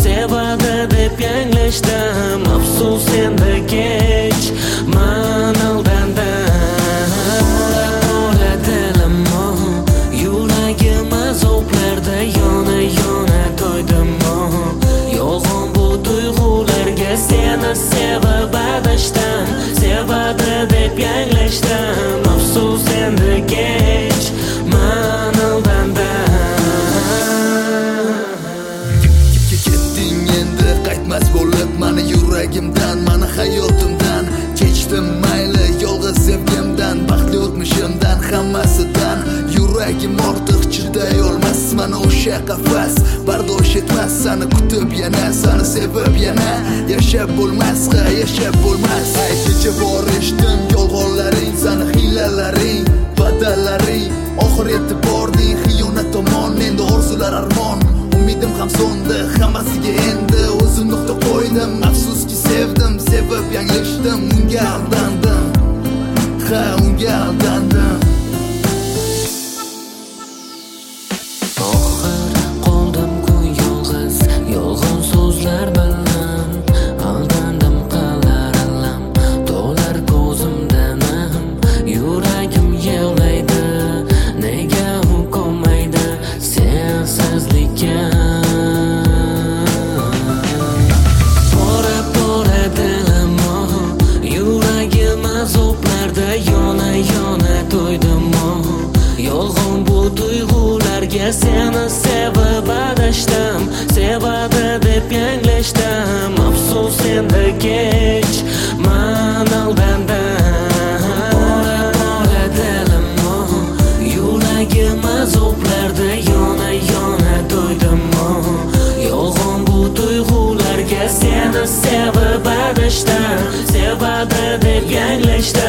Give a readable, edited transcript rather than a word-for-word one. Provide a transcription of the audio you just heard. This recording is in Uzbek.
sevadi deb yanglishdim. Afsus endi kech man aldandim. Ola dilim yuragim azoblarda yona to'ydim. Yolg'on bu tuyg'ularga seni sevib adashdim. Sevadi deb yanglishdim. Afsus endi kech man aldandim. Ketding endi qaytmas bo'lib mani yuragimdan, mani hayotimdan. Kechdim mayli yolg'iz sevgimdan, baxtli o'tmishimdan, hammasidan. Yuragim ortiq chiday olmas, mana o'sha qafas bardosh etmas. Seni kutib yana, seni sevib yana yashab bo'lmas, yashab bo'lmas. Kecha bor eshitdim yolg'onlaring, seni hiylalaring, badallaring. Oxir yetib bording xiyonat tomon, endi orzular armon. Umidim ham so'ndi, hammasiga endi o'zim nuqta qo'ydim. Afsuski sevdim, sevib yanglishdim, unga aldandim. Unga aldandim. Oxir qoldim-ku yolg'iz, yolg'on so'zlar bilan aldandim, qilar alam to'lar ko'zimdan. Yuragim yig'laydi, nega u ko'maydi sensizlikka. Pora dilim yuragim azoblarda yona to'ydim. Yolg'on bu tuyg'ularga seni sevib adashdim. Sevadi deb yanglishdim. Afsus endi kech man aldandim. Pora dilim yuragim azoblarda yona to'ydim. Yolg'on bu tuyg'ularga seni sevib adashdim. Sevadi deb yanglishdim.